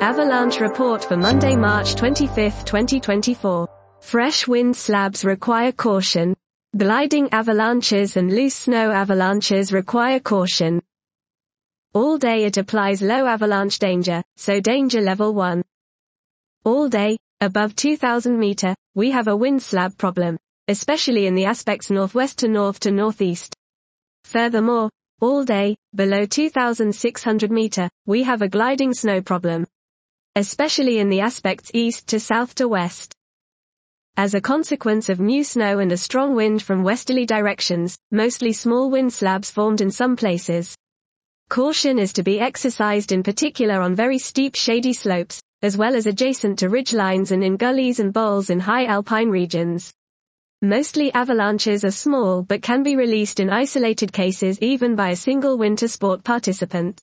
Avalanche report for Monday, March 25, 2024. Fresh wind slabs require caution. Gliding avalanches and loose snow avalanches require caution. All day it applies low avalanche danger, so danger level 1. All day, above 2000 meter, we have a wind slab problem, especially in the aspects northwest to north to northeast. Furthermore, all day, below 2600 meter, we have a gliding snow problem, especially in the aspects east to south to west. As a consequence of new snow and a strong wind from westerly directions, mostly small wind slabs formed in some places. Caution is to be exercised in particular on very steep shady slopes, as well as adjacent to ridge lines and in gullies and bowls in high alpine regions. Mostly avalanches are small but can be released in isolated cases even by a single winter sport participant.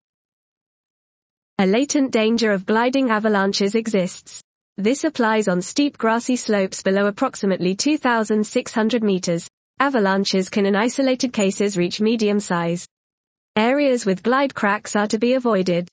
A latent danger of gliding avalanches exists. This applies on steep grassy slopes below approximately 2,600 meters. Avalanches can in isolated cases reach medium size. Areas with glide cracks are to be avoided.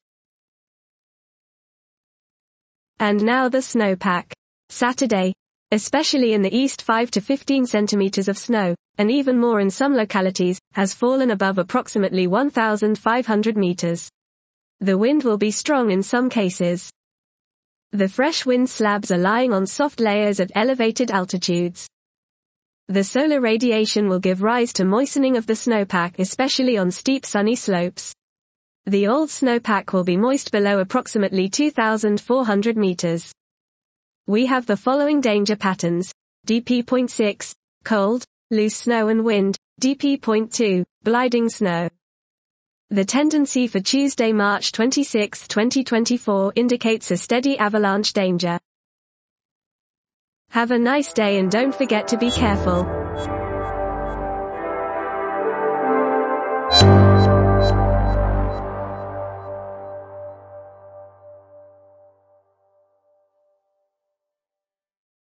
And now the snowpack. Saturday. Especially in the east 5 to 15 centimeters of snow, and even more in some localities, has fallen above approximately 1,500 meters. The wind will be strong in some cases. The fresh wind slabs are lying on soft layers at elevated altitudes. The solar radiation will give rise to moistening of the snowpack, especially on steep sunny slopes. The old snowpack will be moist below approximately 2,400 meters. We have the following danger patterns: DP.6, cold, loose snow and wind, DP.2, gliding snow. The tendency for Tuesday, March 26, 2024 indicates a steady avalanche danger. Have a nice day and don't forget to be careful.